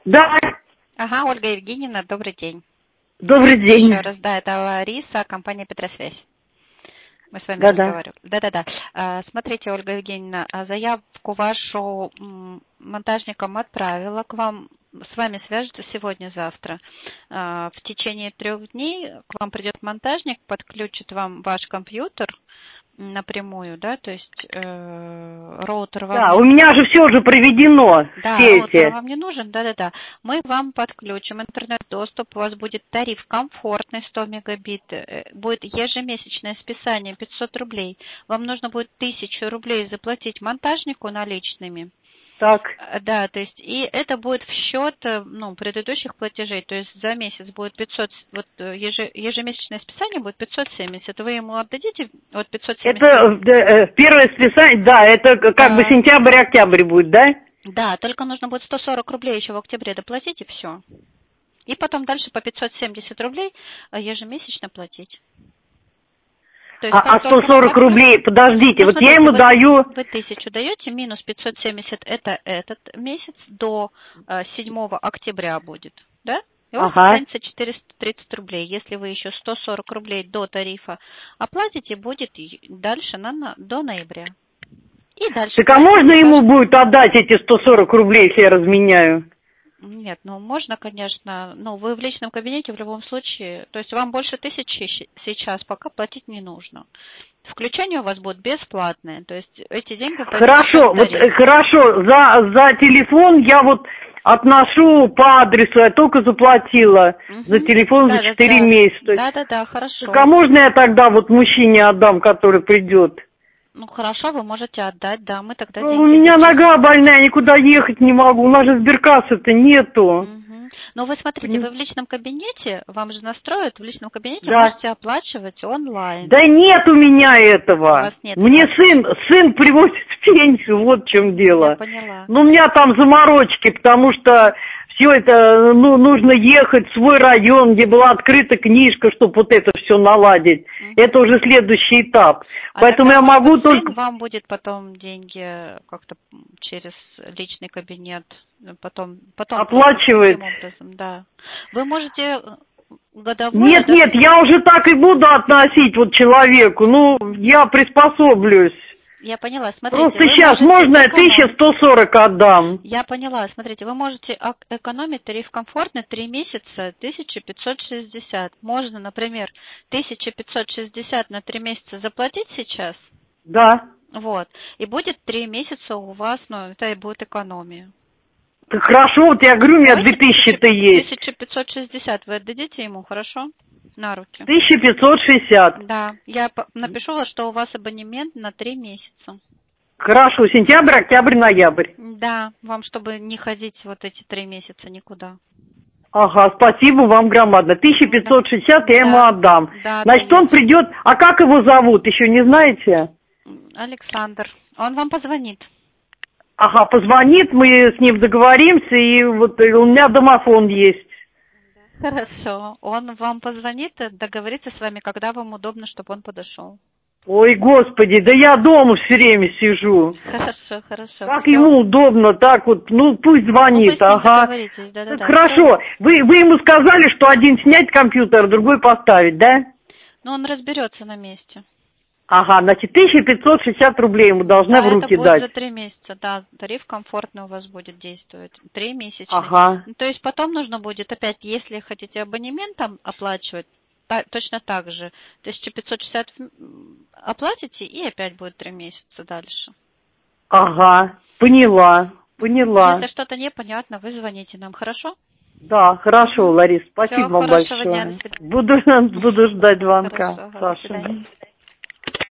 Да, Ага, Ольга Евгеньевна, добрый день. добрый день. Еще раз, да, это Лариса, компания Петросвязь. Мы с вами Да-да. разговаривали. Да-да-да. Смотрите, Ольга Евгеньевна, заявку вашу монтажникам отправила к вам. С вами свяжутся сегодня-завтра. В течение 3 дней к вам придет монтажник, подключит вам ваш компьютер напрямую, да, то есть роутер вам Да, не у меня же все же проведено, Да, все роутер эти. вам не нужен, да-да-да. Мы вам подключим интернет-доступ, у вас будет тариф комфортный 100 мегабит, будет ежемесячное списание 500 рублей. Вам нужно будет 1000 рублей заплатить монтажнику наличными. Так. Да, то есть и это будет в счет предыдущих платежей, то есть за месяц будет 500, вот ежемесячное списание будет 570, вы ему отдадите вот 570 Это первое списание, да, это как бы Да, сентябрь-октябрь будет, да? да, только нужно будет 140 рублей еще в октябре доплатить и все. И потом дальше по 570 рублей ежемесячно платить. То есть как А только вам 140 рублей, отправят, подождите, вот я смотрите, ему даю... вы 1000 даете, минус 570 это этот месяц, до 7 октября будет, да? И у вас Ага. останется 430 рублей. Если вы еще 140 рублей до тарифа оплатите, будет дальше до ноября. И дальше Так а можно платите ему каждый. будет отдать эти 140 рублей, если я разменяю? Нет, можно, конечно, вы в личном кабинете в любом случае, то есть вам больше 1000 сейчас пока платить не нужно. Включение у вас будет бесплатное, то есть эти деньги пойдут в счет Хорошо, вот тарифа. хорошо, за телефон я вот отношу по адресу, я только заплатила за Угу. телефон за Да, да, 4 да, месяца. да, да, да, Так а хорошо. можно я тогда вот мужчине отдам, который придет? Ну хорошо, вы можете отдать, да, мы тогда Ну, у деньги меня нога зачислим. больная, никуда ехать не могу, у нас же сберкассы-то нету. Угу. Но вы смотрите, вы в личном кабинете, вам же настроят, в личном кабинете Да. можете оплачивать онлайн. Да нет у меня У этого. вас нет, Мне сын приводит в пенсию, вот в чем я дело. поняла. Ну, у меня там заморочки, потому что все это, нужно ехать в свой район, где была открыта книжка, чтобы вот это все наладить. Угу. Это уже следующий этап. А Поэтому тогда, я может могу быть, сын только... вам будет потом деньги как-то через личный кабинет, потом платить Оплачивает. таким образом, да. Вы можете годовое, Нет, да? нет, я уже так и буду относить вот человеку. Ну, я приспособлюсь. Я поняла. Смотрите, Просто вы сейчас можете можно я экономить. 1140 отдам? Я поняла. Смотрите, вы можете экономить тариф комфортный 3 месяца 1560. Можно, например, 1560 на 3 месяца заплатить сейчас. Да. Вот. И будет 3 месяца у вас, это и будет экономия. Так хорошо, вот я говорю, у меня Давайте 2000-то есть. 1560 вы отдадите ему, хорошо? На руки. 1560. Да, я напишу, что у вас абонемент на 3 месяца. Хорошо, сентябрь, октябрь, ноябрь. Да, вам, чтобы не ходить вот эти 3 месяца никуда. Ага, спасибо вам громадно. Да, 1560 я ему да, отдам. да, Значит, он даете. придет... А как его зовут, еще не знаете? Александр, он вам позвонит. Ага, позвонит, мы с ним договоримся, и вот у меня домофон есть. Хорошо, он вам позвонит, договорится с вами, когда вам удобно, чтобы он подошел. Ой, господи, да я дома все время сижу. Хорошо, хорошо, Как все. ему удобно, так вот, пусть Вы звонит, с ним ага. договоритесь, Так да-да-да, все. хорошо, вы ему сказали, что один снять компьютер, другой поставить, да? Но он разберется на месте. Ага, значит, 1560 рублей ему должна в Да, это руки будет дать. за 3 месяца, да, тариф комфортный у вас будет действовать, 3 месячный. Ага, То есть потом нужно будет опять, если хотите абонементом оплачивать, точно так же, 1560 оплатите и опять будет 3 месяца дальше. ага, поняла, Если поняла. что-то непонятно, вы звоните нам, хорошо? Да, хорошо, Ларис, Все, спасибо вам хорошего дня, до большое. свидания. Буду ждать звонка, Хорошо, до Саша. свидания.